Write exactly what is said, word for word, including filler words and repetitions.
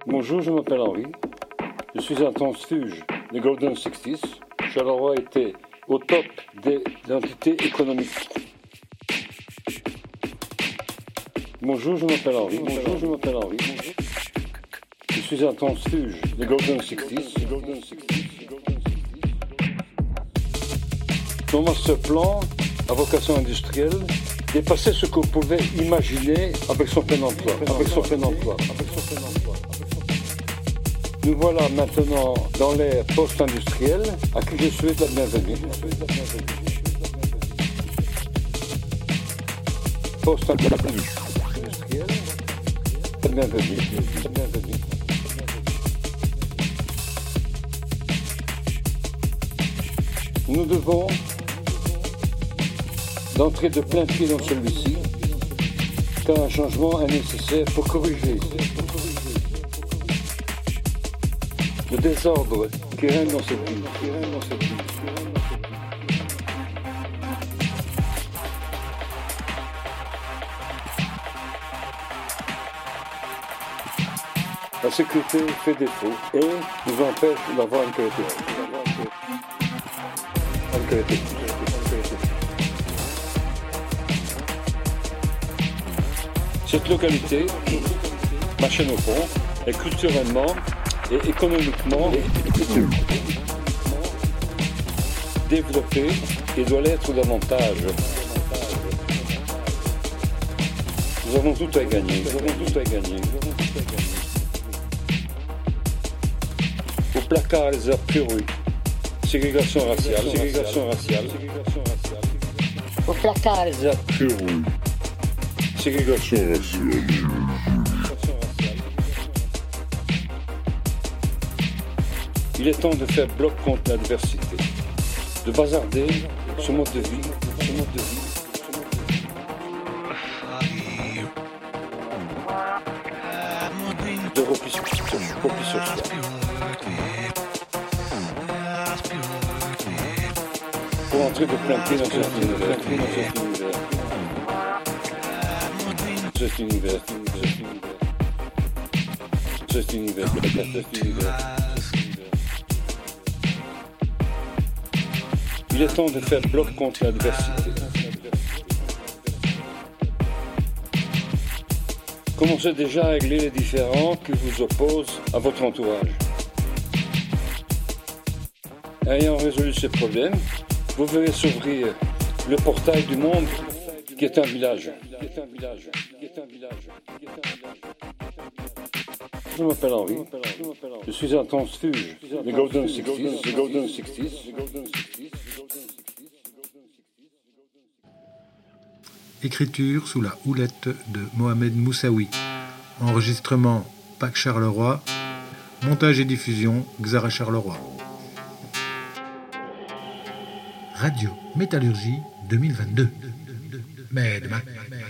Bonjour, je m'appelle Henri. Je suis un transfuge des Golden Sixties. Charleroi était au top des entités économiques. Bonjour, je m'appelle Henri. Bonjour, je m'appelle Henri. Je suis un transfuge des Golden Sixties. Mon master plan à vocation industrielle dépassait ce qu'on pouvait imaginer avec son plein emploi. Avec son plein emploi. Nous voilà maintenant dans l'ère post-industrielle à qui je souhaite la bienvenue. Post-industrielle, la bienvenue. La bienvenue. Nous devons d'entrer de plein pied dans celui-ci, car un changement est nécessaire pour corriger le désordre qui règne dans cette ville. Qui règne dans cette ville. La sécurité fait défaut et nous empêche d'avoir une qualité. Une qualité. Cette localité, Machenopont, est culturellement et économiquement développée et doit l'être davantage. Nous avons tout à gagner. Nous avons tout à gagner. Au placard les heures purées. Ségrégation raciale. Ségrégation raciale. Au placard les heures purées. Ségrégation raciale. Il est temps de faire bloc contre la diversité, de bazarder ce mode de vie, ce mode de vie. De repli sur, repli sur soi. Pour entrer de plein pied dans cet univers, cet univers, cet univers, cet univers. Il est temps de faire bloc contre la diversité. Commencez déjà à régler les différends qui vous opposent à votre entourage. Ayant résolu ces problèmes, vous verrez s'ouvrir le portail du monde qui est un village. Qui est un village. Qui est un village. Qui est un village. Je m'appelle Henri. Je suis un transfuge des Golden Sixties. Des Golden Sixties. Écriture sous la houlette de Mohamed Moussaoui. Enregistrement Pac Charleroi. Montage et diffusion Xara Charleroi. Radio Métallurgie deux mille vingt-deux. Mais demain.